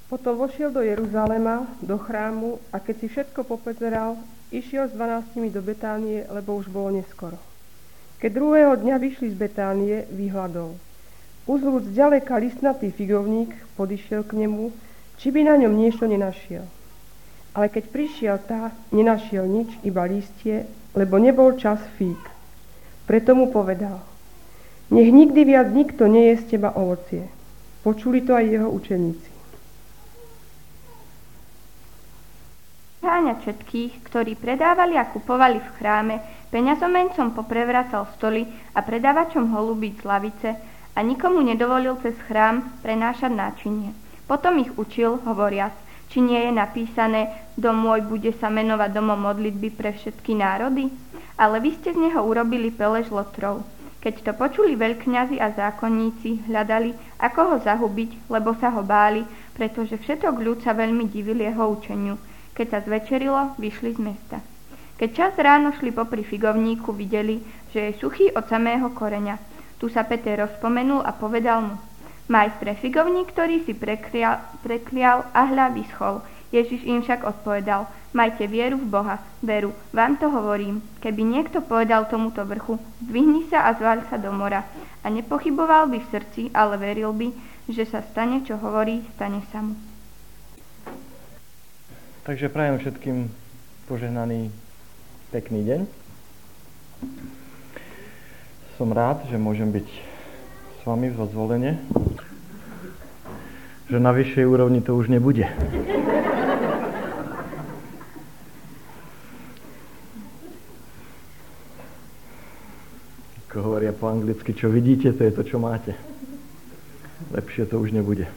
Potom vošiel do Jeruzalema, do chrámu a keď si všetko popozeral, išiel s 12 do Betánie, lebo už bolo neskoro. Keď druhého dňa vyšli z Betánie, vyhladol. Uzlúc zďaleka listnatý figovník, podišiel k nemu, či by na ňom niečo nenašiel. Ale keď prišiel nenašiel nič, iba lístie, lebo nebol čas fík. Preto mu povedal: nech nikdy viac nikto neje z teba ovocie. Počuli to aj jeho učeníci. Háňať všetkých, ktorí predávali a kupovali v chráme, peňazomencom poprevracal stoly a predávačom holubíc lavice a nikomu nedovolil cez chrám prenášať náčinie. Potom ich učil, hovoriac: či nie je napísané, dom môj bude sa menovať domom modlitby pre všetky národy? Ale vy ste z neho urobili pelež lotrov. Keď to počuli veľkňazi a zákonníci, hľadali, ako ho zahubiť, lebo sa ho báli, pretože všetok ľud sa veľmi divil jeho učeniu. Keď sa zvečerilo, vyšli z mesta. Keď čas ráno šli popri figovníku, videli, že je suchý od samého koreňa. Tu sa Peter rozpomenul a povedal mu: majstre, figovník, ktorý si preklial a hľa vyschol. Ježiš im však odpovedal: majte vieru v Boha. Veru, vám to hovorím. Keby niekto povedal tomuto vrchu: zdvihni sa a zvaľ sa do mora, a nepochyboval by v srdci, ale veril by, že sa stane, čo hovorí, stane sa mu. Takže prajem všetkým požehnaný, pekný deň. Som rád, že môžem byť s vami vo zvolenie, že na vyššej úrovni to už nebude. Ako hovoria po anglicky, čo vidíte, to je to, čo máte. Lepšie to už nebude.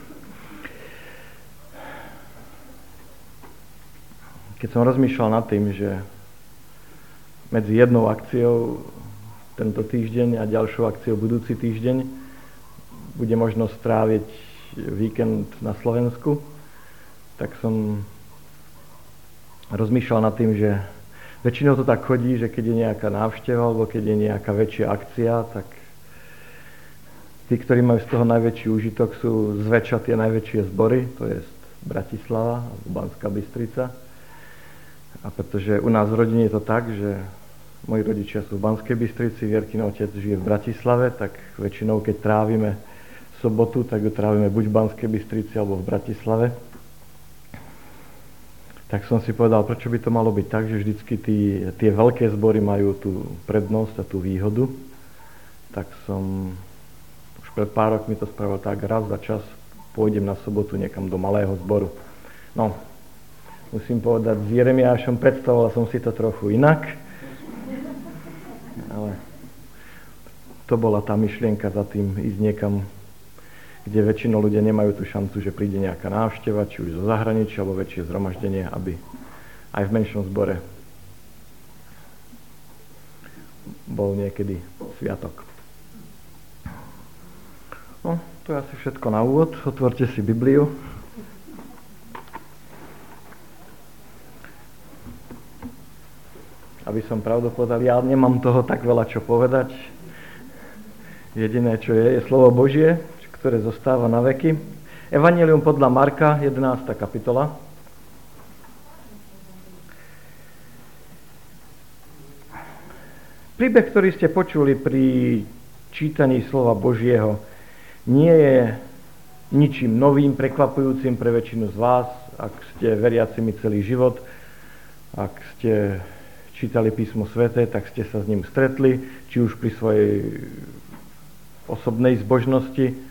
Keď som rozmýšľal nad tým, že medzi jednou akciou tento týždeň a ďalšou akciou budúci týždeň bude možno stráviť víkend na Slovensku, tak som rozmýšľal nad tým, že väčšinou to tak chodí, že keď je nejaká návšteva alebo keď je nejaká väčšia akcia, tak tí, ktorí majú z toho najväčší úžitok, sú zväčša tie najväčšie zbory, to je Bratislava a Banská Bystrica. A pretože u nás v rodine je to tak, že moji rodičia sú v Banskej Bystrici, Vierkin otec žije v Bratislave, tak väčšinou, keď trávime sobotu, tak ju trávime buď v Banskej Bystrici alebo v Bratislave. Tak som si povedal, prečo by to malo byť tak, že vždycky tie veľké zbory majú tú prednosť a tú výhodu. Tak som už pred pár rokmi to spravil tak, raz za čas pôjdem na sobotu niekam do malého zboru. No, musím povedať, s Jeremiášom predstavoval som si to trochu inak, ale to bola tá myšlienka za tým ísť niekam, kde väčšinou ľudia nemajú tú šancu, že príde nejaká návšteva, či už zo zahraničia, alebo väčšie zhromaždenie, aby aj v menšom zbore bol niekedy sviatok. No, to je asi všetko na úvod. Otvorte si Bibliu. Aby som pravdu povedal, ja nemám toho tak veľa čo povedať. Jediné, čo je slovo Božie, ktoré zostáva na veky. Evanjelium podľa Marka, 11. kapitola. Príbeh, ktorý ste počuli pri čítaní slova Božieho, nie je ničím novým, prekvapujúcim pre väčšinu z vás, ak ste veriacimi celý život, ak ste čítali písmo sväté, tak ste sa s ním stretli, či už pri svojej osobnej zbožnosti.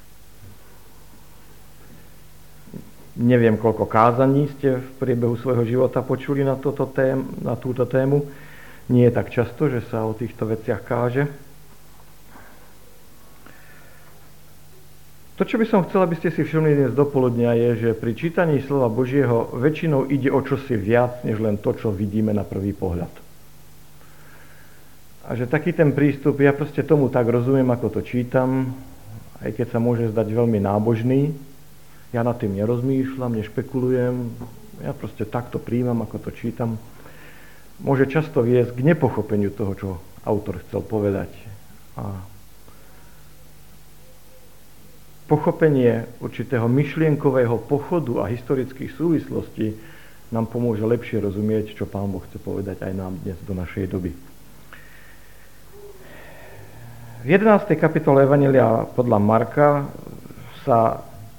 Neviem, koľko kázaní ste v priebehu svojho života počuli na túto tému. Nie je tak často, že sa o týchto veciach káže. To, čo by som chcel, aby ste si všimli dnes dopoludnia, je, že pri čítaní slova Božieho väčšinou ide o čosi viac, než len to, čo vidíme na prvý pohľad. A že taký ten prístup, ja proste tomu tak rozumiem, ako to čítam, aj keď sa môže zdať veľmi nábožný, ja nad tým nerozmýšľam, nešpekulujem, ja proste takto príjmam, ako to čítam, môže často viesť k nepochopeniu toho, čo autor chcel povedať. A pochopenie určitého myšlienkového pochodu a historických súvislostí nám pomôže lepšie rozumieť, čo Pán Boh chce povedať aj nám dnes do našej doby. V 11. kapitole Evanjelia podľa Marka sa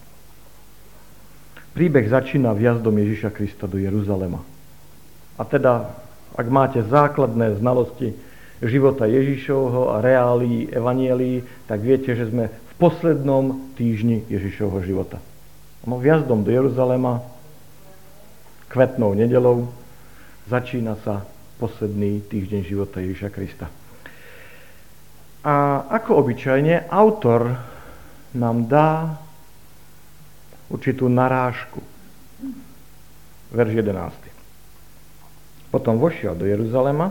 príbeh začína vjazdom Ježiša Krista do Jeruzalema. A teda, ak máte základné znalosti života Ježišovho a reálií Evanjelií, tak viete, že sme v poslednom týždni Ježišovho života. No, vjazdom do Jeruzalema, kvetnou nedeľou, začína sa posledný týždeň života Ježiša Krista. A ako obyčajne, autor nám dá určitú narážku. Verš 11. Potom vošiel do Jeruzalema,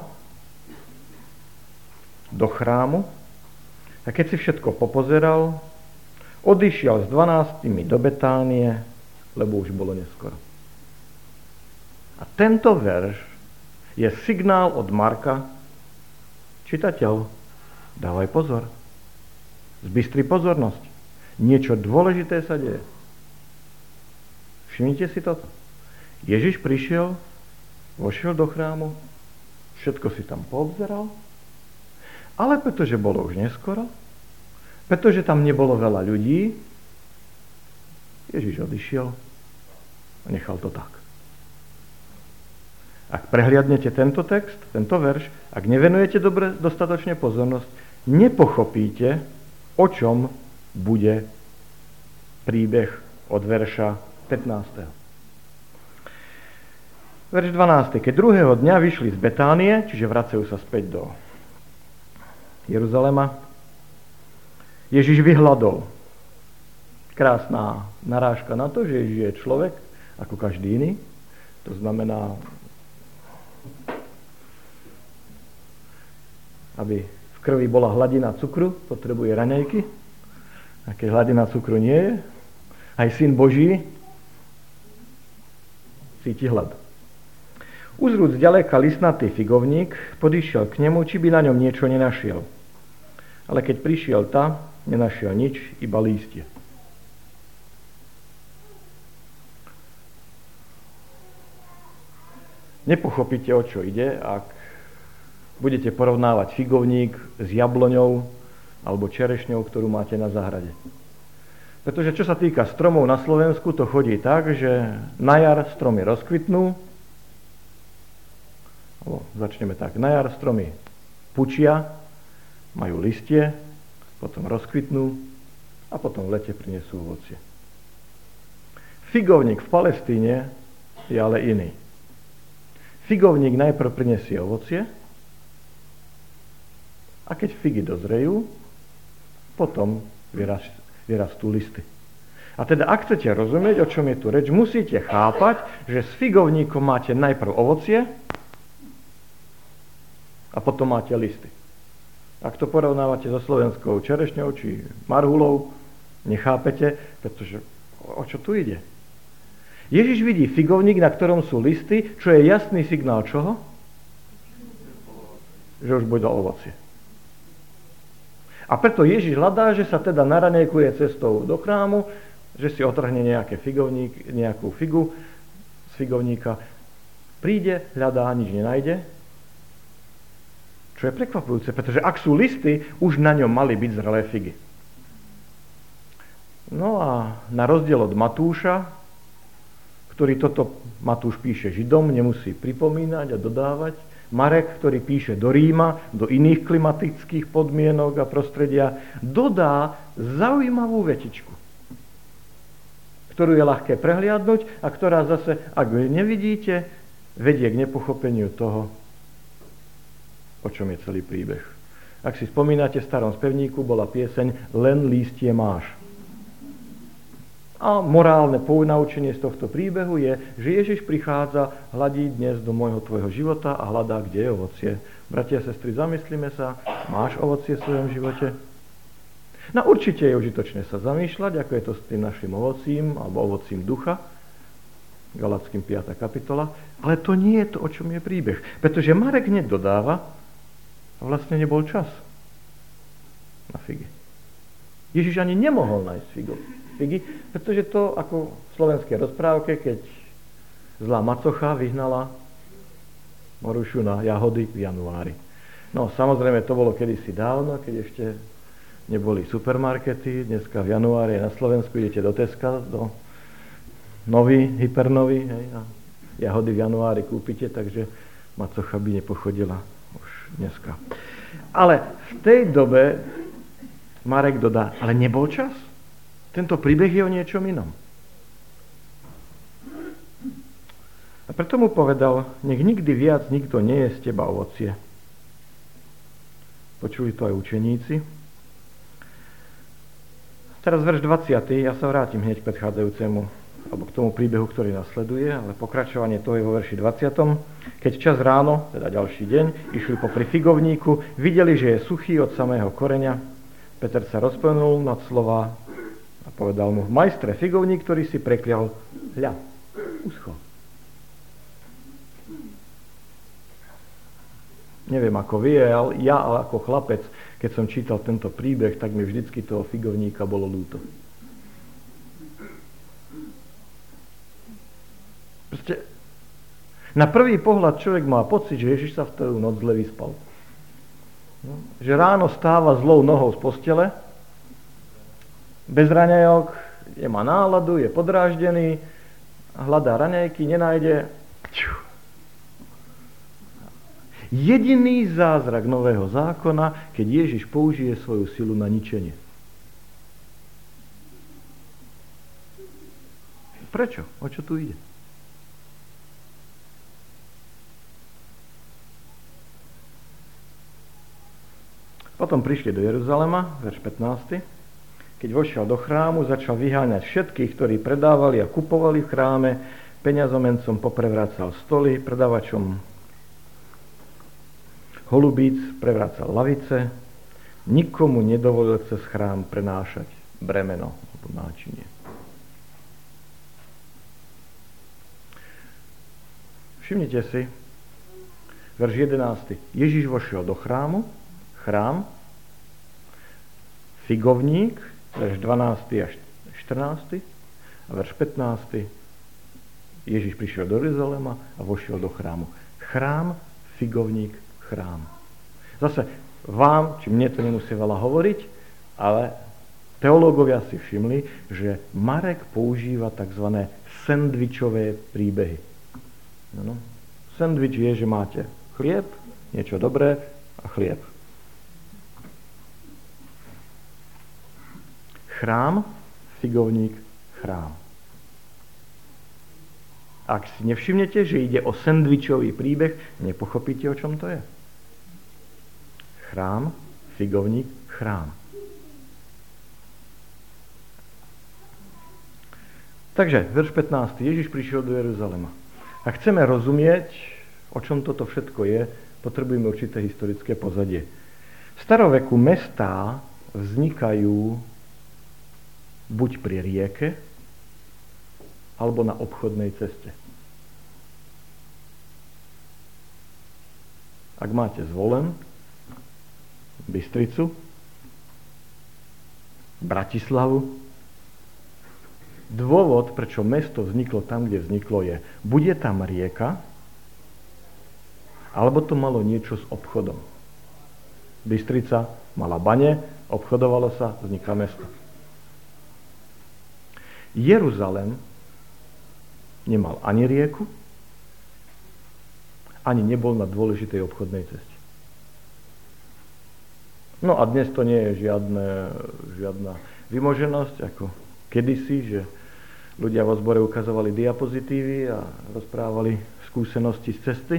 do chrámu, a keď si všetko popozeral, odišiel s 12 do Betánie, lebo už bolo neskoro. A tento verš je signál od Marka: čitateľ, dávaj pozor, zbystri pozornosť, niečo dôležité sa deje. Všimnite si toto. Ježiš prišiel, vošiel do chrámu, všetko si tam poobzeral, ale pretože bolo už neskoro, pretože tam nebolo veľa ľudí, Ježiš odišiel a nechal to tak. Ak prehliadnete tento text, tento verš, ak nevenujete dostatočne pozornosť, nepochopíte, o čom bude príbeh od verša 15. Verš 12. Keď druhého dňa vyšli z Betánie, čiže vracajú sa späť do Jeruzalema, Ježiš vyhladol. Krásna narážka na to, že Ježiš je človek, ako každý iný. To znamená, aby v krvi bola hladina cukru, potrebuje raňajky. A keď hladina cukru nie je, aj Syn Boží cíti hlad. Uzrúc ďaleka listnatý figovník, podišiel k nemu, či by na ňom niečo nenašiel. Ale keď prišiel tam, nenašiel nič, iba lístie. Nepochopíte, o čo ide, ak budete porovnávať figovník s jabloňou alebo čerešňou, ktorú máte na záhrade. Pretože čo sa týka stromov na Slovensku, to chodí tak, že na jar stromy rozkvitnú, začneme tak, na jar stromy pučia, majú listie, potom rozkvitnú a potom v lete prinesú ovocie. Figovník v Palestíne je ale iný. Figovník najprv prinesie ovocie a keď figy dozrejú, potom vyrastú listy. A teda, ak chcete rozumieť, o čom je tu reč, musíte chápať, že s figovníkom máte najprv ovocie a potom máte listy. Ak to porovnávate so slovenskou čerešňou či marhulou, nechápete, pretože o čo tu ide? Ježiš vidí figovník, na ktorom sú listy, čo je jasný signál čoho? Že už bude ovocie. A preto Ježiš hľadá, že sa teda naranejkuje cestou do chrámu, že si otrhne nejakú figu z figovníka. Príde, hľadá, nič nenájde. Čo je prekvapujúce, pretože ak sú listy, už na ňom mali byť zrelé figy. No a na rozdiel od Matúša, ktorý toto Matúš píše Židom, nemusí pripomínať a dodávať, Marek, ktorý píše do Ríma, do iných klimatických podmienok a prostredia, dodá zaujímavú vetičku, ktorú je ľahké prehliadnúť a ktorá zase, ak nevidíte, vedie k nepochopeniu toho, o čom je celý príbeh. Ak si spomínate, v starom spevníku bola pieseň Len lístie máš. A morálne poučenie z tohto príbehu je, že Ježiš prichádza, hladí dnes do môjho tvojho života a hľadá, kde je ovocie. Bratia a sestry, zamyslíme sa, máš ovocie v svojom živote? No určite je užitočné sa zamýšľať, ako je to s tým našim ovocím, alebo ovocím ducha, Galackým 5. kapitola, ale to nie je to, o čom je príbeh. Pretože Marek hneď dodáva, a vlastne nebol čas na figy. Ježiš ani nemohol nájsť figy, pretože to ako v slovenskej rozprávke, keď zlá macocha vyhnala Morušu na jahody v januári. No samozrejme to bolo kedysi dávno, keď ešte neboli supermarkety. Dneska v januári na Slovensku idete do Teska, do nový, hypernový, hej, a jahody v januári kúpite, takže macocha by nepochodila už dneska. Ale v tej dobe Marek dodá, ale nebol čas. Tento príbeh je o niečom inom. A preto mu povedal, nech nikdy viac nikto nie je z teba ovocie. Počuli to aj učeníci. Teraz verš 20. Ja sa vrátim hneď k predchádzajúcemu, alebo k tomu príbehu, ktorý nasleduje, ale pokračovanie toho je vo verši 20. Keď čas ráno, teda ďalší deň, išli popri figovníku, videli, že je suchý od samého koreňa. Peter sa rozplnul nad slova a povedal mu, majstre, figovník, ktorý si preklial, hľa, uschol. Neviem ako vy, ale ja ako chlapec, keď som čítal tento príbeh, tak mi vždycky toho figovníka bolo ľúto. Proste, na prvý pohľad človek má pocit, že Ježiš sa v tú noc zle vyspal. No, že ráno stáva zlou nohou z postele, bez raňajok, nemá náladu, je podráždený, hľadá raňajky, nenájde. Jediný zázrak nového zákona, keď Ježiš použije svoju silu na ničenie. Prečo? O čo tu ide? Potom prišli do Jeruzalema, verš 15. Keď vošiel do chrámu, začal vyháňať všetkých, ktorí predávali a kupovali v chráme, peňazomencom poprevracal stoly, predávačom holubíc prevracal lavice, nikomu nedovolil cez chrám prenášať bremeno alebo náčinie. Všimnite si, verš 11. Ježiš vošiel do chrámu, chrám, figovník, verš 12. až 14. a verš 15. Ježiš prišiel do Jeruzalema a vošiel do chrámu. Chrám, figovník, chrám. Zase vám, či mne to nemusí veľa hovoriť, ale teológovia si všimli, že Marek používa tzv. Sendvičové príbehy. No. Sendvič je, že máte chlieb, niečo dobré a chlieb. Chrám, figovník, chrám. Ak si nevšimnete, že ide o sendvičový príbeh, nepochopíte, o čom to je. Chrám, figovník, chrám. Takže, verš 15. Ježiš prišiel do Jeruzalema. Ak chceme rozumieť, o čom toto všetko je, potrebujeme určité historické pozadie. V staroveku mestá vznikajú buď pri rieke, alebo na obchodnej ceste. Ak máte Zvolen, Bystricu, Bratislavu, dôvod, prečo mesto vzniklo tam, kde vzniklo, je, bude tam rieka, alebo to malo niečo s obchodom. Bystrica mala bane, obchodovalo sa, vzniklo mesto. Jeruzalém nemal ani rieku, ani nebol na dôležitej obchodnej ceste. No a dnes to nie je žiadna vymoženosť, ako kedysi, že ľudia vo zbore ukazovali diapozitívy a rozprávali skúsenosti z cesty.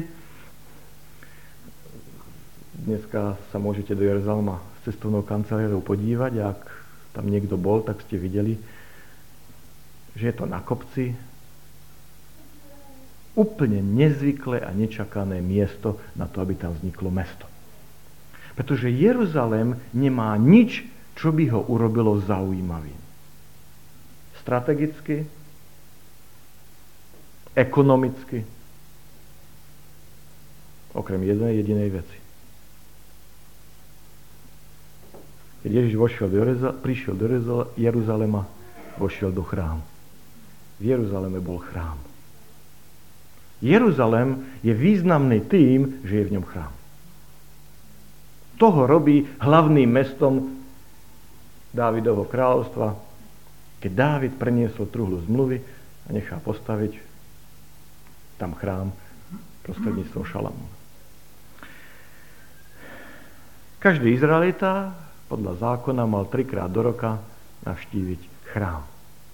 Dneska sa môžete do Jeruzalema s cestovnou kanceláriou podívať a ak tam niekto bol, tak ste videli, že je to na kopci, úplne nezvyklé a nečakané miesto na to, aby tam vzniklo mesto. Pretože Jeruzalém nemá nič, čo by ho urobilo zaujímavým. Strategicky, ekonomicky, okrem jednej jedinej veci. Keď Ježiš prišiel do Jeruzalema, vošiel do chrámu. V Jeruzaleme bol chrám. Jeruzalem je významný tým, že je v ňom chrám. To ho robí hlavným mestom Dávidovho kráľovstva, keď Dávid preniesol truhlu zmluvy a nechá postaviť tam chrám prostredníctvom Šalamúna. Každý Izraelita podľa zákona mal 3-krát do roka navštíviť chrám.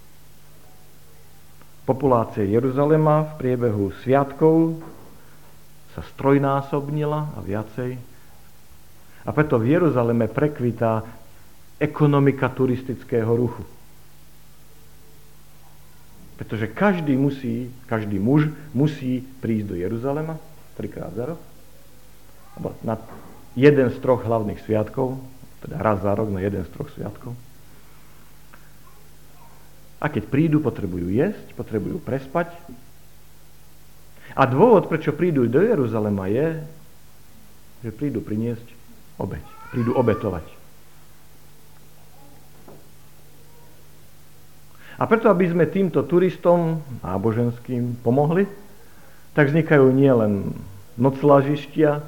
Populácia Jeruzalema v priebehu sviatkov sa strojnásobnila a viacej. A preto v Jeruzaleme prekvitá ekonomika turistického ruchu. Pretože každý muž musí prísť do Jeruzalema 3-krát za rok. Alebo na jeden z 3 hlavných sviatkov, teda raz za rok na jeden z 3 sviatkov. A keď prídu, potrebujú jesť, potrebujú prespať. A dôvod, prečo prídu do Jeruzalema je, že prídu priniesť obeť. Prídu obetovať. A preto, aby sme týmto turistom náboženským pomohli, tak vznikajú nielen nocľažištia,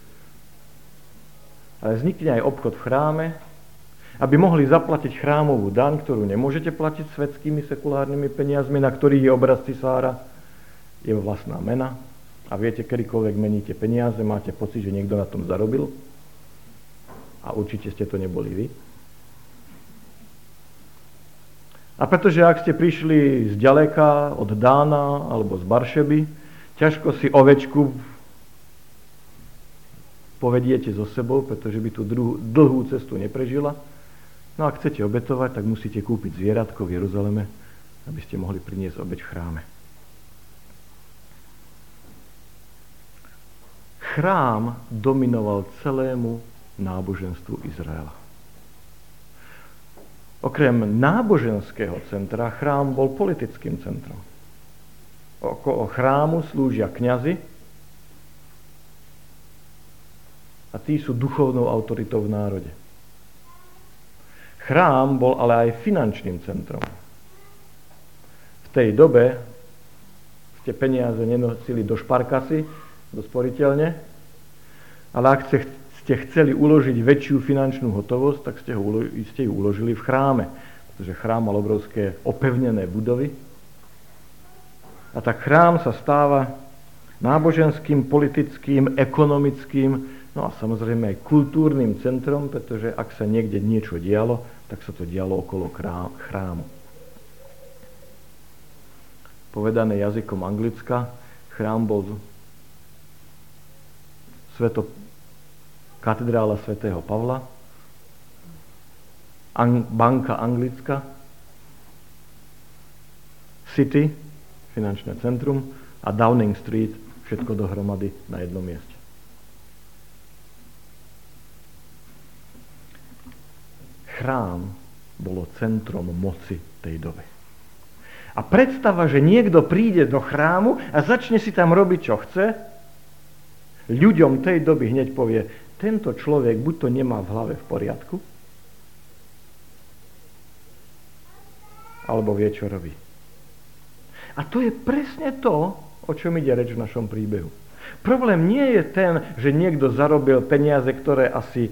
ale vznikne aj obchod v chráme, aby mohli zaplatiť chrámovú daň, ktorú nemôžete platiť svetskými sekulárnymi peniazmi, na ktorých je obraz cisára, je vlastná mena. A viete, kedykoľvek meníte peniaze, máte pocit, že niekto na tom zarobil. A určite ste to neboli vy. A pretože ak ste prišli z ďaleka, od Dána alebo z Baršeby, ťažko si ovečku povediete so sebou, pretože by tú dlhú cestu neprežila. No a ak chcete obetovať, tak musíte kúpiť zvieratko v Jeruzaleme, aby ste mohli priniesť obeť v chráme. Chrám dominoval celému náboženstvu Izraela. Okrem náboženského centra, chrám bol politickým centrom. Okolo chrámu slúžia kňazi a tí sú duchovnou autoritou v národe. Chrám bol ale aj finančným centrom. V tej dobe ste peniaze nenosili do šparkasy, do sporiteľne, ale ak ste chceli uložiť väčšiu finančnú hotovosť, tak ste ju uložili v chráme, pretože chrám mal obrovské opevnené budovy. A tak chrám sa stáva náboženským, politickým, ekonomickým, no a samozrejme aj kultúrnym centrom, pretože ak sa niekde niečo dialo, tak sa to dialo okolo chrámu. Povedané jazykom Anglicka, chrám bol katedrála svätého Pavla, banka anglická, City, finančné centrum a Downing Street, všetko dohromady na jednom mieste. Chrám bolo centrom moci tej doby. A predstava, že niekto príde do chrámu a začne si tam robiť, čo chce, ľuďom tej doby hneď povie, tento človek buď to nemá v hlave v poriadku, alebo vie, čo robí. A to je presne to, o čom ide reč v našom príbehu. Problém nie je ten, že niekto zarobil peniaze, ktoré asi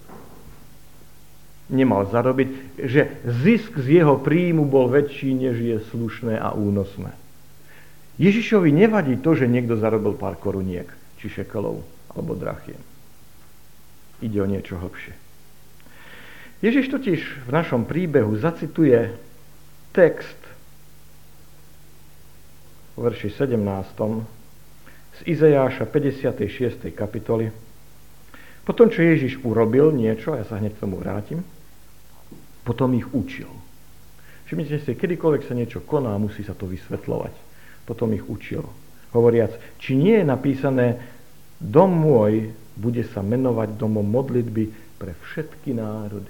nemal zarobiť, že zisk z jeho príjmu bol väčší, než je slušné a únosné. Ježišovi nevadí to, že niekto zarobil pár koruniek, či šekelov, alebo drachiem. Ide o niečo hlbšie. Ježiš totiž v našom príbehu zacituje text v verši 17. z Izajáša 56. kapitoly. Potom, čo Ježiš urobil niečo, ja sa hneď k tomu vrátim, potom ich učil. Všimnite si, kedykoľvek sa niečo koná, musí sa to vysvetľovať. Potom ich učil. Hovoriac, či nie je napísané, dom môj bude sa menovať domom modlitby pre všetky národy.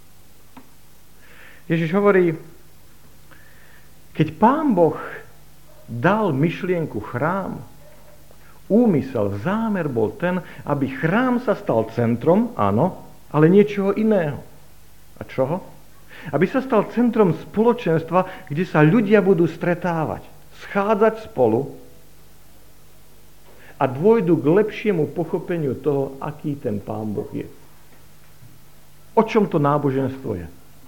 Ježiš hovorí, keď Pán Boh dal myšlienku chrám, úmysel, zámer bol ten, aby chrám sa stal centrom, áno, ale niečoho iného. A čoho? Aby sa stal centrom spoločenstva, kde sa ľudia budú stretávať, schádzať spolu a dôjdu k lepšiemu pochopeniu toho, aký ten Pán Boh je. O čom to náboženstvo je?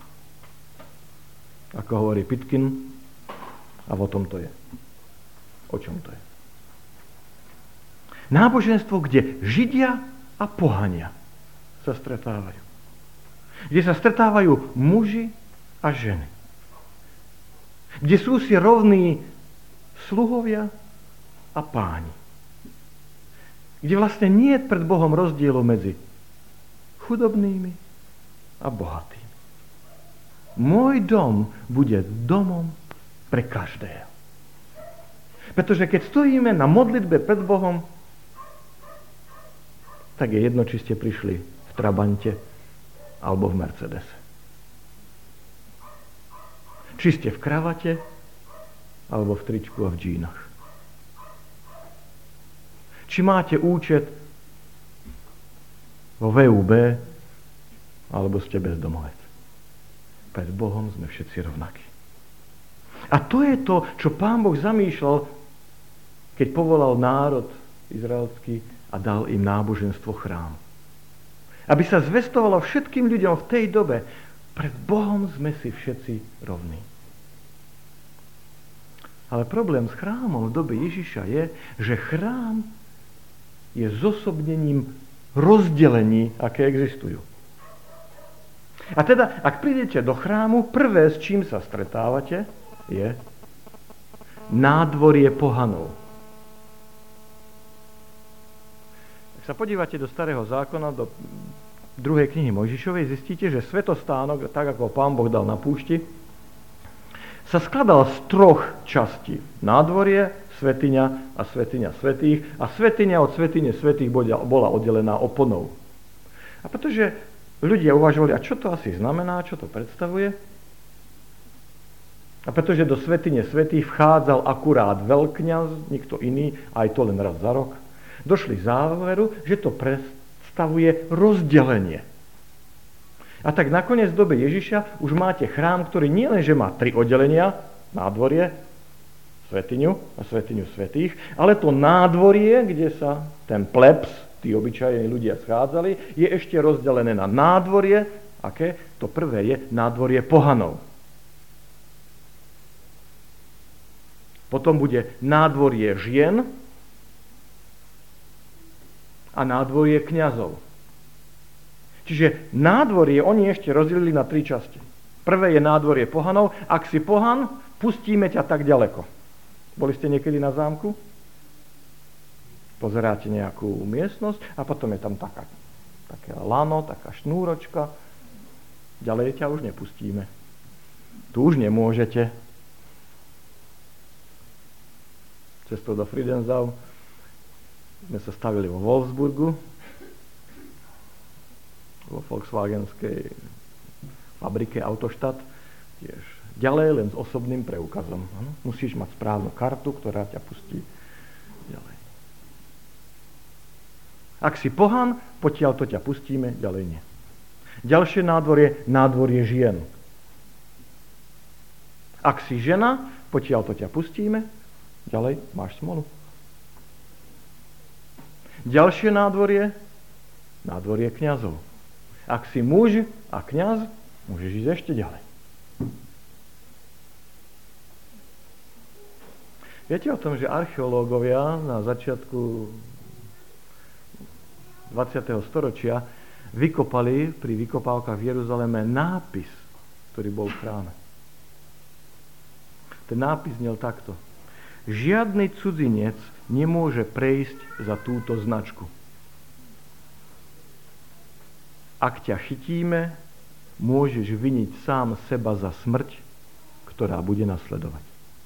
Ako hovorí Pitkin, a o tom to je. O čom to je? Náboženstvo, kde Židia a pohania sa stretávajú. Kde sa stretávajú muži a ženy. Kde sú si rovní sluhovia a páni. Kde vlastne nie je pred Bohom rozdielu medzi chudobnými a bohatými. Môj dom bude domom pre každého. Pretože keď stojíme na modlitbe pred Bohom, tak je jedno, či ste prišli v Trabante alebo v Mercedese. Či ste v kravate alebo v tričku a v džínach. Či máte účet vo VUB alebo ste bezdomovec. Pred Bohom sme všetci rovnakí. A to je to, čo Pán Boh zamýšľal, keď povolal národ izraelský a dal im náboženstvo chrámu. Aby sa zvestovalo všetkým ľuďom v tej dobe, pred Bohom sme si všetci rovní. Ale problém s chrámom v dobe Ježiša je, že chrám je zosobnením rozdelení, aké existujú. A teda, ak prídete do chrámu, prvé, s čím sa stretávate, je nádvorie pohanov. Ak sa podívate do Starého zákona, do 2. knihy Mojžišovej, zistíte, že svätostánok, tak ako Pán Boh dal na púšti, sa skladal z 3 častí. Nádvorie, svätyňa a svätyňa svätých. A svätyňa od svätyne svätých bola oddelená oponou. A pretože ľudia uvažovali, a čo to asi znamená, čo to predstavuje? A pretože do svätyne svätých vchádzal akurát veľkňaz, nikto iný, aj to len raz za rok, došli k záveru, že to predstavuje rozdelenie. A tak nakoniec v dobe Ježiša už máte chrám, ktorý nie len, že má 3 oddelenia, nádvorie, svätyňu a svätyňu svätých, ale to nádvorie, kde sa ten plebs, tí obyčajní ľudia schádzali, je ešte rozdelené na nádvorie, aké? To prvé je nádvorie pohanov. Potom bude nádvorie žien a nádvorie kňazov. Čiže nádvorie oni ešte rozdelili na 3 časti. Prvé je nádvorie pohanov. Ak si pohan, pustíme ťa tak ďaleko. Boli ste niekedy na zámku? Pozeráte nejakú miestnosť a potom je tam také lano, taká šnúročka. Ďalej ťa už nepustíme. Tu už nemôžete. Cestou do Friedensau sme sa stavili vo Wolfsburgu, vo Volkswagenskej fabrike Autostadt, tiež ďalej len s osobným preukazom. Musíš mať správnu kartu, ktorá ťa pustí ďalej. Ak si pohan, potiaľ to ťa pustíme, ďalej nie. Ďalšie nádvorie žien. Ak si žena, potiaľ to ťa pustíme, ďalej máš smolu. Ďalšie nádvorie kňazov. Ak si muž a kňaz, môžeš ísť ešte ďalej. Viete o tom, že archeológovia na začiatku 20. storočia vykopali pri vykopávkach v Jeruzaleme nápis, ktorý bol v chráme. Ten nápis znel takto. Žiadny cudzinec nemôže prejsť za túto značku. Ak ťa chytíme, môžeš viniť sám seba za smrť, ktorá bude nasledovať.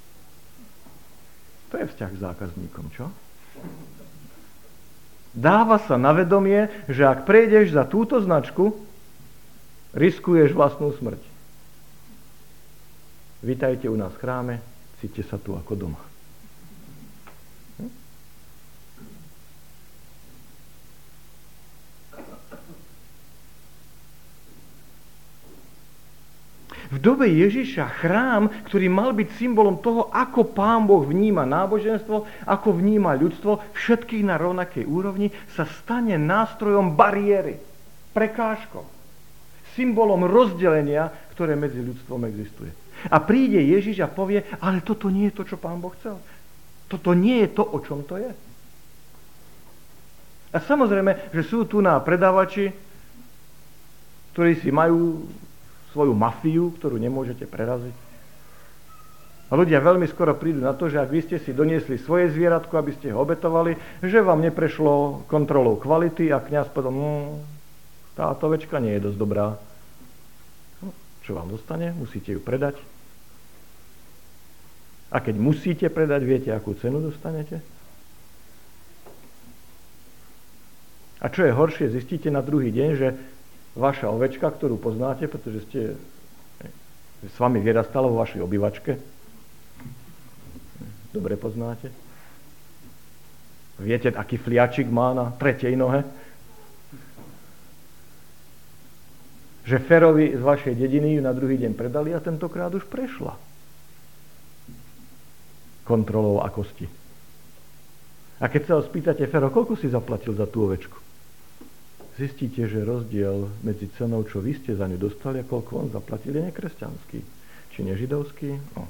To je vzťah k zákazníkom, čo? Dáva sa na vedomie, že ak prejdeš za túto značku, riskuješ vlastnú smrť. Vítajte u nás v chráme, cíťte sa tu ako doma. V dobe Ježiša chrám, ktorý mal byť symbolom toho, ako Pán Boh vníma náboženstvo, ako vníma ľudstvo, všetkých na rovnakej úrovni, sa stane nástrojom bariéry, prekážkou, symbolom rozdelenia, ktoré medzi ľudstvom existuje. A príde Ježiš a povie, ale toto nie je to, čo Pán Boh chcel. Toto nie je to, o čom to je. A samozrejme, že sú tu na predávači, ktorí si majú svoju mafiu, ktorú nemôžete preraziť. A ľudia veľmi skoro prídu na to, že ak vy ste si doniesli svoje zvieratko, aby ste ho obetovali, že vám neprešlo kontrolou kvality a kňaz povedal, táto ovečka nie je dosť dobrá. Čo vám dostane? Musíte ju predať. A keď musíte predať, viete, akú cenu dostanete? A čo je horšie, zistíte na druhý deň, že vaša ovečka, ktorú poznáte, pretože ste s vami vyrastala vo vašej obývačke, dobre poznáte. Viete, aký fliačik má na tretej nohe? Že Ferovi z vašej dediny ju na druhý deň predali a tentokrát už prešla kontrolou akosti. A keď sa ho spýtate, Fero, koľko si zaplatil za tú ovečku? Zistíte, že rozdiel medzi cenou, čo vy ste za ňu dostali a koľko on zaplatil, je nekresťanský. Či nežidovský? No.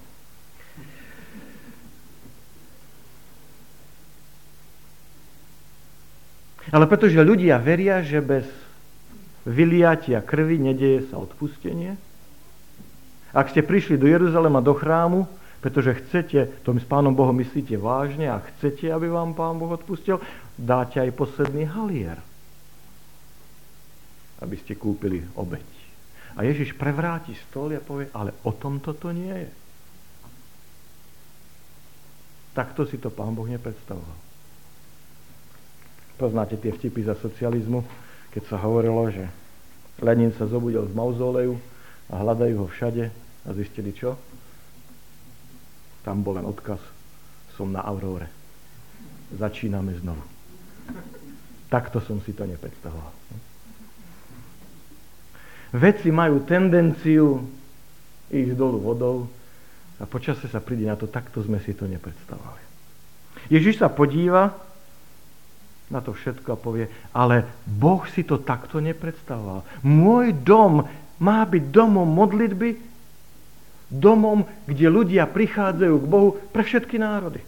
Ale pretože ľudia veria, že bez vyliatia krvi nedeje sa odpustenie. Ak ste prišli do Jeruzalema, do chrámu, pretože chcete, to s Pánom Bohom myslíte vážne a chcete, aby vám Pán Boh odpustil, dáte aj posledný halier, aby ste kúpili obeť. A Ježiš prevráti stôl a povie, ale o tom toto nie je. Takto si to Pán Boh nepredstavoval. Poznáte tie vtipy za socializmu, keď sa hovorilo, že Lenin sa zobudil z mauzóleju a hľadajú ho všade a zistili čo? Tam bol len odkaz, som na Auróre. Začíname znovu. Takto som si to nepredstavoval. Veci majú tendenciu ísť dolu vodou a počasie sa príde na to, takto sme si to nepredstavovali. Ježiš sa podíva na to všetko a povie, ale Boh si to takto nepredstavoval. Môj dom má byť domom modlitby, domom, kde ľudia prichádzajú k Bohu pre všetky národy.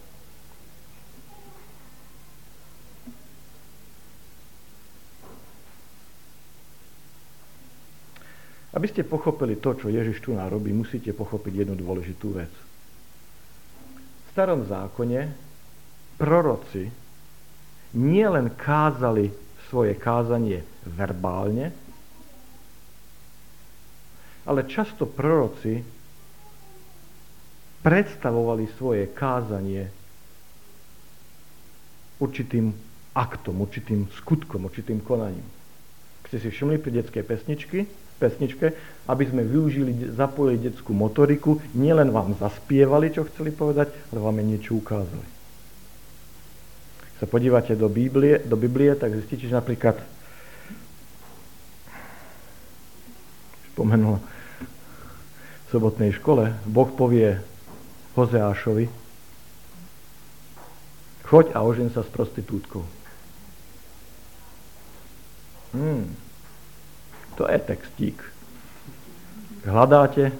Aby ste pochopili to, čo Ježiš tu narobí, musíte pochopiť jednu dôležitú vec. V starom zákone proroci nielen kázali svoje kázanie verbálne, ale často proroci predstavovali svoje kázanie určitým aktom, určitým skutkom, určitým konaním. Ak ste si všimli pri detskej pesničke, aby sme zapojili detskú motoriku, nielen vám zaspievali, čo chceli povedať, ale vám je niečo ukázali. Keď sa podívate do Biblie, tak zistíte, že napríklad spomenul v sobotnej škole, Boh povie Hozeášovi, choď a ožen sa s prostitútkou. To je textík. Hľadáte,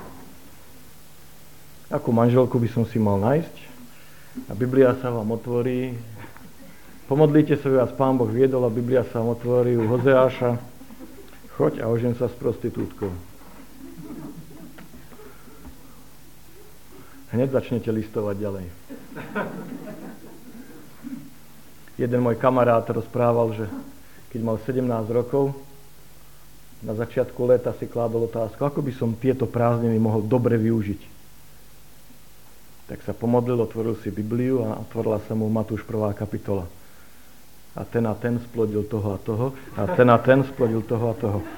akú manželku by som si mal nájsť a Biblia sa vám otvorí. Pomodlíte sa, vás Pán Boh viedol a Biblia sa vám otvorí u Hozeáša. Choď a ožen sa s prostitútkou. Hneď začnete listovať ďalej. Jeden môj kamarát rozprával, že keď mal 17 rokov, na začiatku leta si kládol otázku, ako by som tieto prázdniny mohol dobre využiť. Tak sa pomodlil, otvoril si Bibliu a otvorila sa mu Matúš 1. kapitola. A ten splodil toho a toho, a ten splodil toho a toho.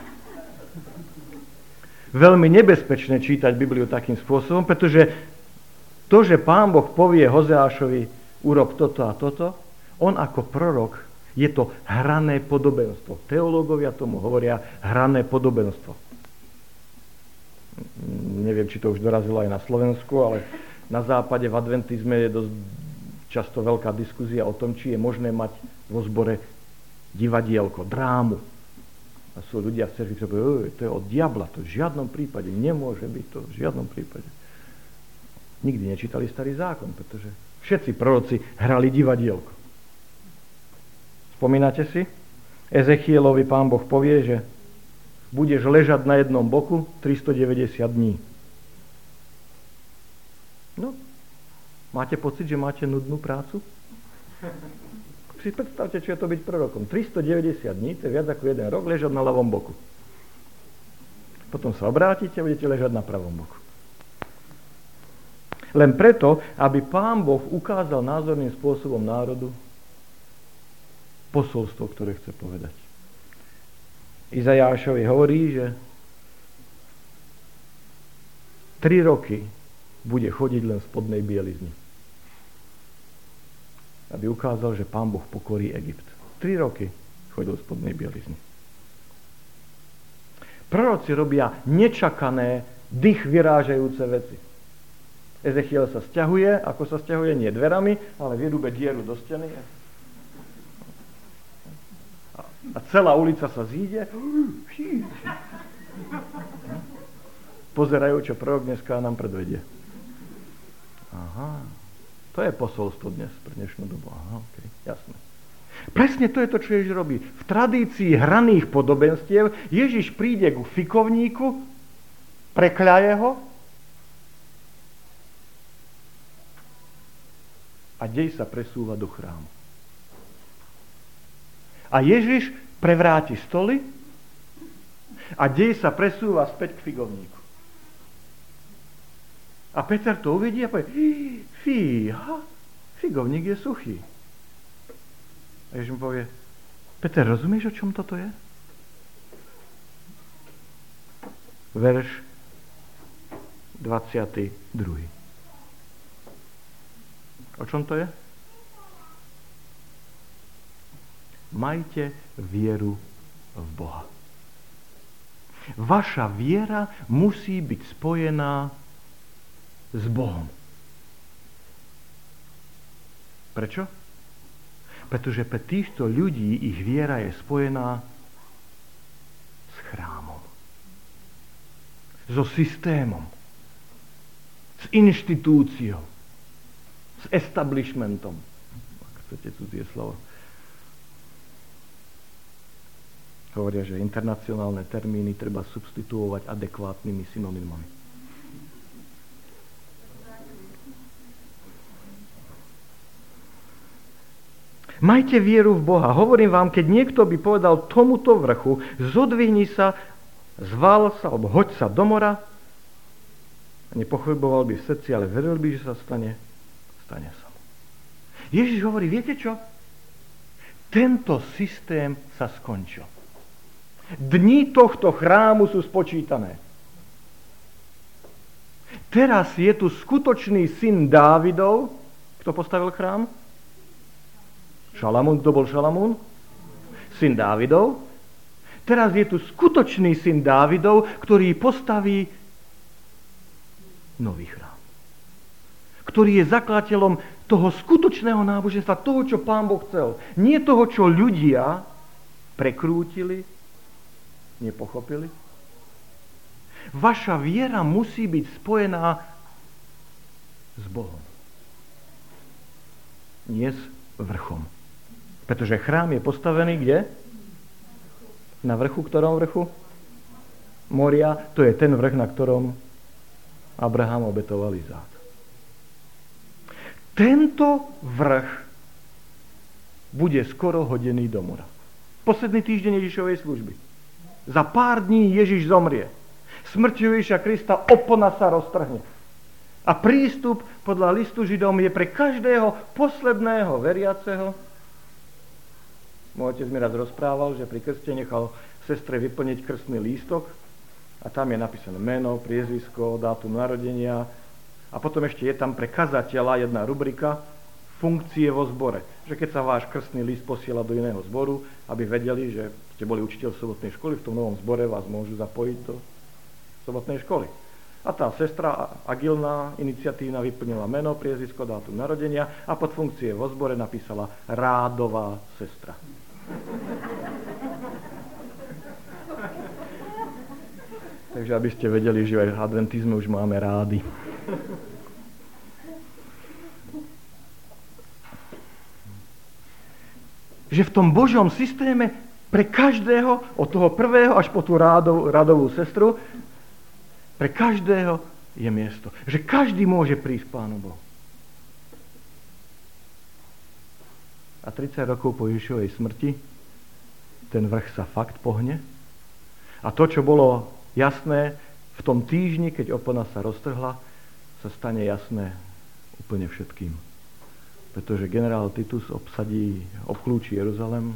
Veľmi nebezpečné čítať Bibliu takým spôsobom, pretože to, že Pán Boh povie Hozeášovi, urob toto a toto, on ako prorok, je to hrané podobenstvo. Teológovia tomu hovoria hrané podobenstvo. neviem, či to už dorazilo aj na Slovensku, ale na západe v adventizme je dosť často veľká diskusia o tom, či je možné mať vo zbore divadielko, drámu. A sú ľudia v cerkvi, ktorí povedajú, to je od diabla, to v žiadnom prípade nemôže byť, to v žiadnom prípade. Nikdy nečítali Starý zákon, pretože všetci proroci hrali divadielko. Spomínate si? Ezechielovi Pán Boh povie, že budeš ležať na jednom boku 390 dní. No, máte pocit, že máte nudnú prácu? Si predstavte, čo je to byť prorokom. 390 dní, to je viac ako jeden rok, ležať na ľavom boku. Potom sa obrátite a budete ležať na pravom boku. Len preto, aby Pán Boh ukázal názorným spôsobom národu posolstvo, ktoré chce povedať. Izajášovi hovorí, že 3 roky bude chodiť len v spodnej bielizni. Aby ukázal, že Pán Boh pokorí Egypt. 3 roky chodil v spodnej bielizni. Proroci robia nečakané, dých vyrážajúce veci. Ezechiel sa sťahuje, ako sa sťahuje, nie dverami, ale vyrúbe dieru do steny. A celá ulica sa zíde. Pozerajú, čo prorok dneska nám predvedie. Aha, to je posolstvo dnes, pre dnešnú dobu. Aha, okej, jasné. Presne to je to, čo Ježiš robí. V tradícii hraných podobenstiev Ježiš príde ku fikovníku, prekľaje ho a dej sa presúva do chrámu. A Ježiš prevráti stoly a dej sa presúva späť k figovníku. A Peter to uvidí a povie, fíha, figovník je suchý. A Ježiš mu povie, Peter, rozumieš, o čom toto je? Verš 22. O čom to je? Majte vieru v Boha. Vaša viera musí byť spojená s Bohom. Prečo? Pretože pre týchto ľudí ich viera je spojená s chrámom. So systémom. S inštitúciou. S establishmentom. Ak chcete cudzie slovo. Hovoria, že internacionálne termíny treba substituovať adekvátnymi synonymami. Majte vieru v Boha. Hovorím vám, keď niekto by povedal tomuto vrchu, zodvihni sa, zval sa, alebo hoď sa do mora, a nepochyboval by v srdci, ale veril by, že sa stane sa mu. Ježiš hovorí, viete čo? Tento systém sa skončil. Dni tohto chrámu sú spočítané. Teraz je tu skutočný syn Dávidov. Kto postavil chrám? Šalamún. Kto bol Šalamún? Syn Dávidov. Teraz je tu skutočný syn Dávidov, ktorý postaví nový chrám. Ktorý je zakladateľom toho skutočného náboženstva, toho, čo Pán Boh chcel. Nie toho, čo ľudia prekrútili, nepochopili. Vaša viera musí byť spojená s Bohom. Nie s vrchom. Pretože chrám je postavený kde? Na vrchu, ktorom vrchu? Moria, to je ten vrch, na ktorom Abraham obetoval Izák. Tento vrch bude skoro hodený do mora. Posledný týždeň Ježišovej služby. Za pár dní Ježiš zomrie. Smrťou Ježiša Krista opona sa roztrhne. A prístup podľa listu Židom je pre každého posledného veriaceho. Môj otec mi raz rozprával, že pri krste nechal sestre vyplniť krstný lístok a tam je napísané meno, priezvisko, dátum narodenia a potom ešte je tam pre kazateľa jedna rubrika funkcie vo zbore. Že keď sa váš krstný list posiela do iného zboru, aby vedeli, že ste boli učiteľ sobotnej školy, v tom novom zbore vás môžu zapojiť do sobotnej školy. A tá sestra agilná, iniciatívna vyplnila meno, priezvisko, dátum narodenia a pod funkcie vo zbore napísala Rádová sestra. Takže aby ste vedeli, že aj v adventizme už máme rády. Že v tom Božom systéme pre každého, od toho prvého až po tú rádovú sestru, pre každého je miesto. Že každý môže prísť k Pánu Bohu. A 30 rokov po Ježišovej smrti ten vrch sa fakt pohne. A to, čo bolo jasné v tom týždni, keď opona sa roztrhla, sa stane jasné úplne všetkým. Pretože generál Titus obklúči Jeruzalem,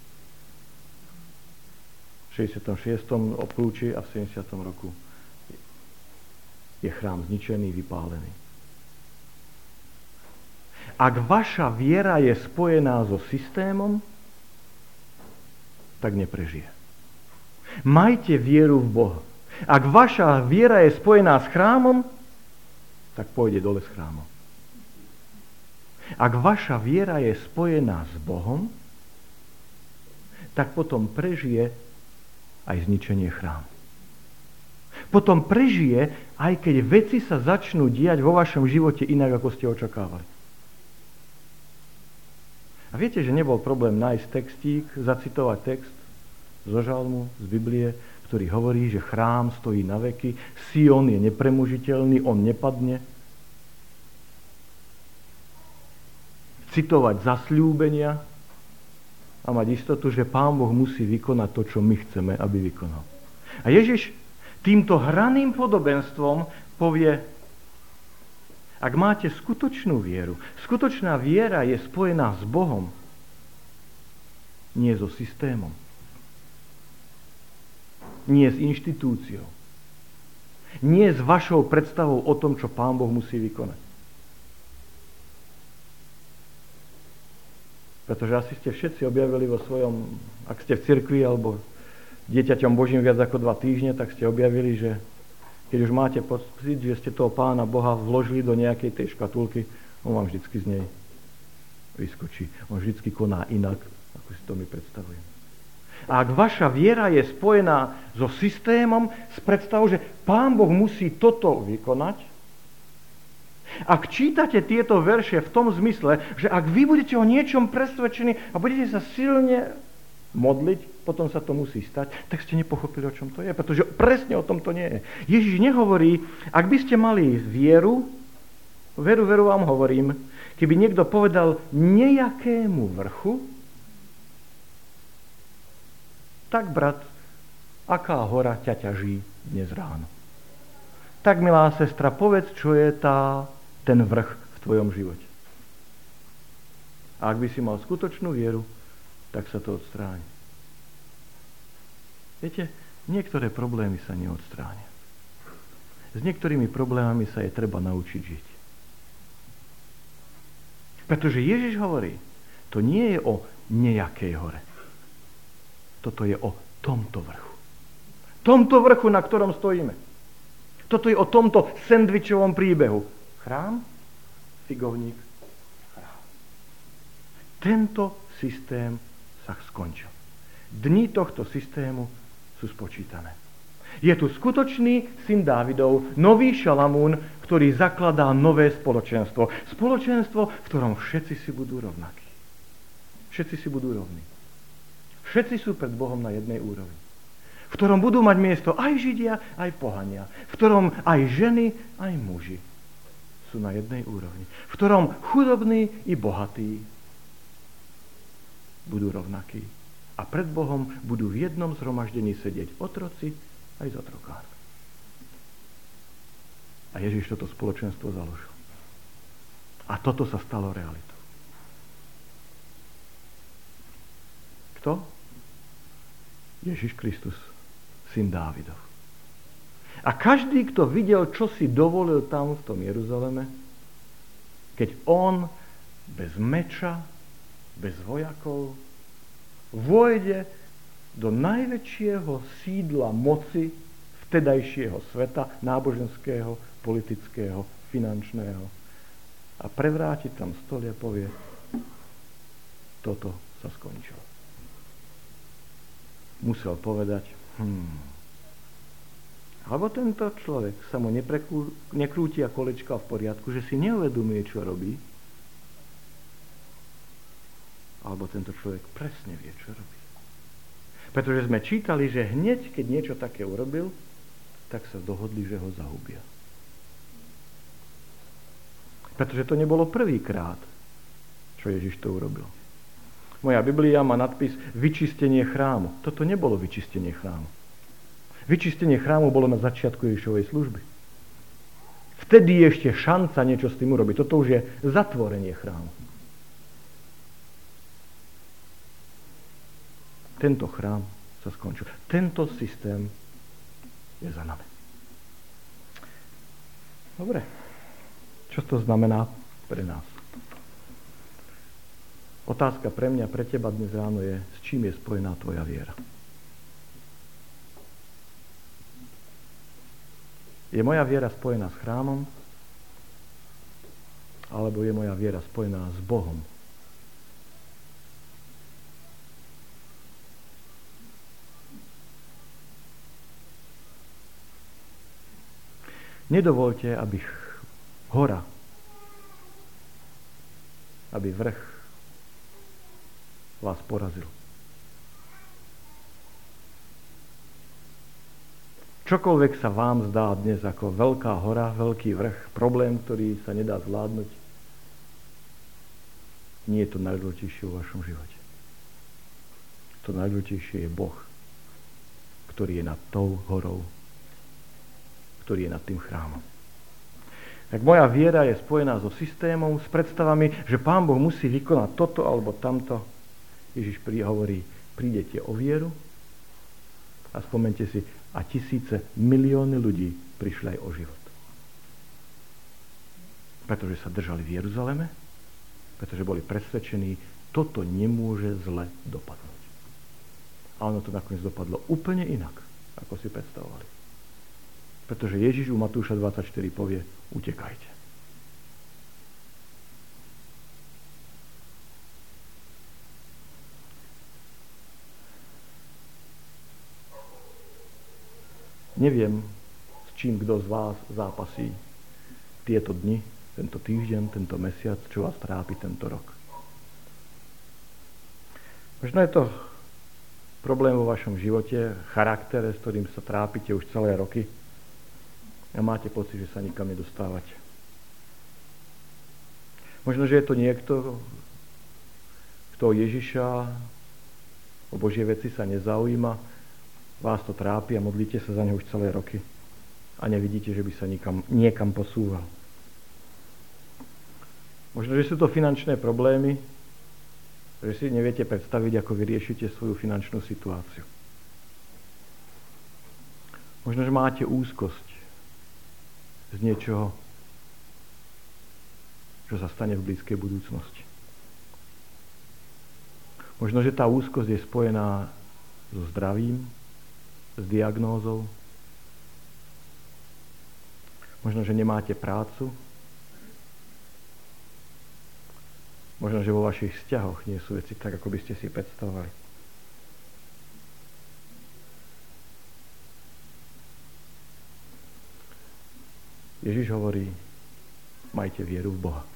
v 66. obklúči a v 70. roku je chrám zničený, vypálený. Ak vaša viera je spojená so systémom, tak neprežije. Majte vieru v Boha. Ak vaša viera je spojená s chrámom, tak pôjde dole s chrámom. Ak vaša viera je spojená s Bohom, tak potom prežije aj zničenie chrámu. Potom prežije, aj keď veci sa začnú diať vo vašom živote inak, ako ste očakávali. A viete, že nebol problém nájsť textík, zacitovať text zo žalmu, z Biblie, ktorý hovorí, že chrám stojí na veky, Sion je nepremožiteľný, on nepadne. Citovať zasľúbenia a mať istotu, že Pán Boh musí vykonať to, čo my chceme, aby vykonal. A Ježiš týmto hraným podobenstvom povie, ak máte skutočnú vieru, skutočná viera je spojená s Bohom, nie so systémom, nie s inštitúciou, nie s vašou predstavou o tom, čo Pán Boh musí vykonať. Pretože asi ste všetci objavili vo svojom, ak ste v cirkvi alebo dieťaťom Božím viac ako 2 týždne, tak ste objavili, že keď už máte pocit, že ste toho Pána Boha vložili do nejakej tej škatulky, on vám vždycky z nej vyskočí. On vždycky koná inak, ako si to my predstavujeme. A ak vaša viera je spojená so systémom, s predstavou, že Pán Boh musí toto vykonať, ak čítate tieto verše v tom zmysle, že ak vy budete o niečom presvedčení a budete sa silne modliť, potom sa to musí stať, tak ste nepochopili, o čom to je. Pretože presne o tom to nie je. Ježiš nehovorí, ak by ste mali veru vám hovorím, keby niekto povedal nejakému vrchu, tak brat, aká hora ťa ťaží dnes ráno. Tak, milá sestra, povedz, čo je ten vrch v tvojom živote. A ak by si mal skutočnú vieru, tak sa to odstráni. Viete, niektoré problémy sa neodstránia. S niektorými problémami sa je treba naučiť žiť. Pretože Ježiš hovorí, to nie je o nejakej hore. Toto je o tomto vrchu. Tomto vrchu, na ktorom stojíme. Toto je o tomto sendvičovom príbehu. Chrám, figovník, chrám. Tento systém sa skončil. Dni tohto systému sú spočítané. Je tu skutočný syn Dávidov, nový Šalamún, ktorý zakladá nové spoločenstvo. Spoločenstvo, v ktorom všetci si budú rovnakí. Všetci si budú rovní. Všetci sú pred Bohom na jednej úrovni. V ktorom budú mať miesto aj Židia, aj pohania. V ktorom aj ženy, aj muži sú na jednej úrovni. V ktorom chudobní i bohatí budú rovnakí. A pred Bohom budú v jednom zhromaždení sedieť otroci aj z otrokármi. A Ježiš toto spoločenstvo založil. A toto sa stalo realitou. Kto? Ježiš Kristus, syn Dávidov. A každý, kto videl, čo si dovolil tam v tom Jeruzaleme, keď on bez meča, bez vojakov, vojde do najväčšieho sídla moci v vtedajšieho sveta, náboženského, politického, finančného. A prevráti tam stôl a povie, toto sa skončilo. Musel povedať, alebo tento človek sa mu nekrútia kolečka v poriadku, že si neuvedomuje, čo robí, alebo tento človek presne vie, čo robí. Pretože sme čítali, že hneď, keď niečo také urobil, tak sa dohodli, že ho zahubia. Pretože to nebolo prvýkrát, čo Ježiš to urobil. Moja Biblia má nadpis vyčistenie chrámu. Toto nebolo vyčistenie chrámu. Vyčistenie chrámu bolo na začiatku Ježišovej služby. Vtedy je ešte šanca niečo s tým urobiť. Toto už je zatvorenie chrámu. Tento chrám sa skončil. Tento systém je za nami. Dobre. Čo to znamená pre nás? Otázka pre mňa, pre teba dnes ráno je, s čím je spojená tvoja viera? Je moja viera spojená s chrámom? Alebo je moja viera spojená s Bohom? Nedovoľte, aby hora, aby vrch vás porazil. Čokoľvek sa vám zdá dnes ako veľká hora, veľký vrch, problém, ktorý sa nedá zvládnuť, nie je to najdôležitejšie vo vašom živote. To najdôležitejšie je Boh, ktorý je nad tou horou, ktorý je nad tým chrámom. Ak moja viera je spojená so systémom, s predstavami, že Pán Boh musí vykonať toto alebo tamto, Ježiš hovorí, prídete o vieru a spomente si, a tisíce, milióny ľudí prišli aj o život. Pretože sa držali v Jeruzaleme, pretože boli presvedčení, toto nemôže zle dopadnúť. A ono to nakoniec dopadlo úplne inak, ako si predstavovali. Pretože Ježiš u Matúša 24 povie, utekajte. Neviem, s čím kto z vás zápasí tieto dni, tento týždeň, tento mesiac, čo vás trápi tento rok. Možno je to problém vo vašom živote, charaktere, s ktorým sa trápite už celé roky a máte pocit, že sa nikam nedostávate. Možno, že je to niekto, kto Ježiša o Božie veci sa nezaujíma, vás to trápi a modlíte sa za neho už celé roky a nevidíte, že by sa niekam posúval. Možno, že sú to finančné problémy, že si neviete predstaviť, ako vyriešite svoju finančnú situáciu. Možno, že máte úzkosť z niečoho, čo sa stane v blízkej budúcnosti. Možno, že tá úzkosť je spojená so zdravím, s diagnózou. Možno, že nemáte prácu. Možno, že vo vašich vzťahoch nie sú veci tak, ako by ste si predstavovali. Ježiš hovorí, majte vieru v Boha.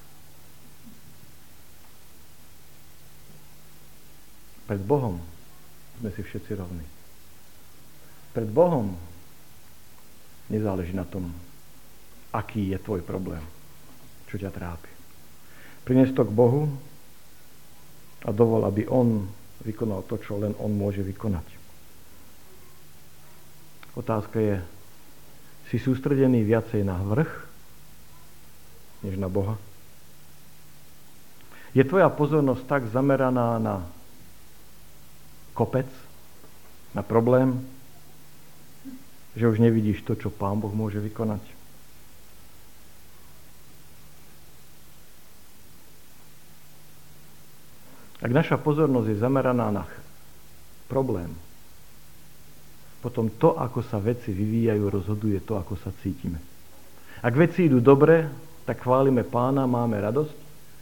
Pred Bohom sme si všetci rovní. Pred Bohom nezáleží na tom, aký je tvoj problém, čo ťa trápi. Prines to k Bohu a dovol, aby On vykonal to, čo len On môže vykonať. Otázka je, si sústredený viacej na vrch, než na Boha? Je tvoja pozornosť tak zameraná na kopec, na problém, že už nevidíš to, čo Pán Boh môže vykonať? Ak naša pozornosť je zameraná na problém, potom to, ako sa veci vyvíjajú, rozhoduje to, ako sa cítime. Ak veci idú dobre, tak chválime Pána, máme radosť.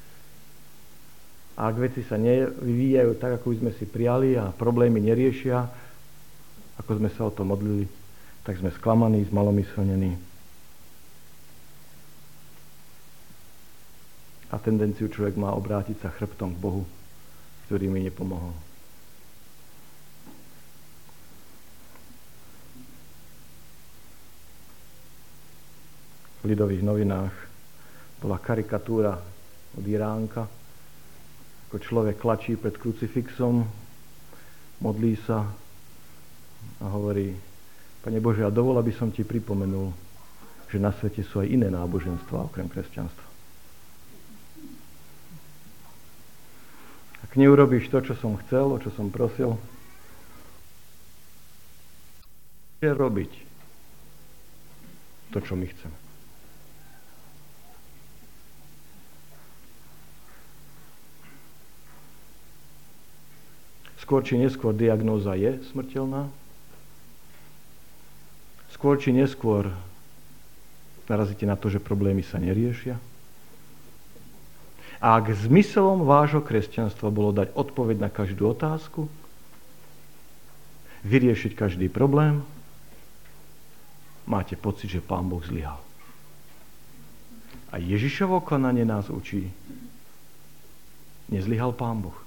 A ak veci sa nevyvíjajú tak, ako by sme si prijali a problémy neriešia, ako sme sa o to modlili, tak sme sklamaní, zmalomyslnení. A tendenciu človek má obrátiť sa chrbtom k Bohu, ktorý mi nepomohol. V Lidových novinách bola karikatúra od Iránka, ako človek klačí pred krucifixom, modlí sa a hovorí: Pane Bože, a dovol, aby som ti pripomenul, že na svete sú aj iné náboženstvá okrem kresťanstva. Ak neurobíš to, čo som chcel, o čo som prosil, je robiť to, čo my chceme. Skôr či neskôr diagnóza je smrteľná. Skôr či neskôr narazíte na to, že problémy sa neriešia. A ak zmyslom vášho kresťanstva bolo dať odpoveď na každú otázku, vyriešiť každý problém, máte pocit, že Pán Boh zlyhal. A Ježišovo konanie nás učí: nezlyhal Pán Boh.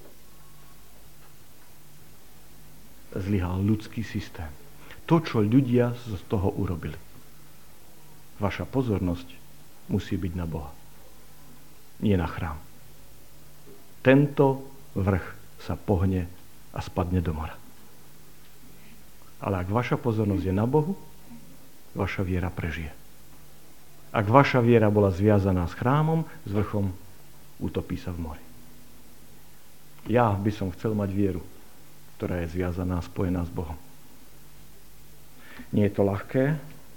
Zlyhal ľudský systém. To, čo ľudia z toho urobili. Vaša pozornosť musí byť na Boha. Nie na chrám. Tento vrch sa pohne a spadne do mora. Ale ak vaša pozornosť je na Bohu, vaša viera prežije. Ak vaša viera bola zviazaná s chrámom, s vrchom, utopí sa v mori. Ja by som chcel mať vieru, ktorá je zviazaná, spojená s Bohom. Nie je to ľahké.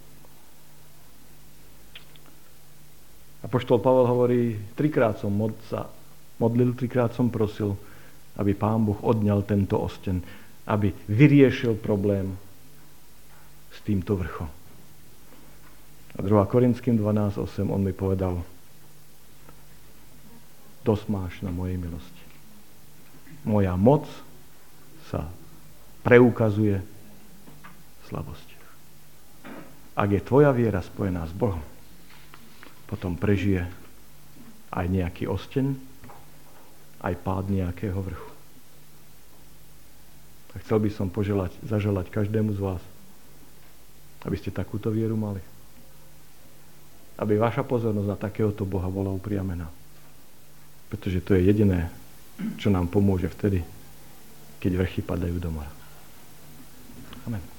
Apoštol Pavel hovorí: 3-krát som sa modlil, 3-krát som prosil, aby Pán Boh odňal tento osteň, aby vyriešil problém s týmto vrchom. A 2. Korinským 12:8 on mi povedal: dosť máš na mojej milosti. Moja moc sa preukazuje v slabostiach. Ak je tvoja viera spojená s Bohom, potom prežije aj nejaký osteň, aj pád nejakého vrchu. A chcel by som zaželať každému z vás, aby ste takúto vieru mali. Aby vaša pozornosť na takéhoto Boha bola upriamená. Pretože to je jediné, čo nám pomôže vtedy, keď vrchy padajú do mora. Amen.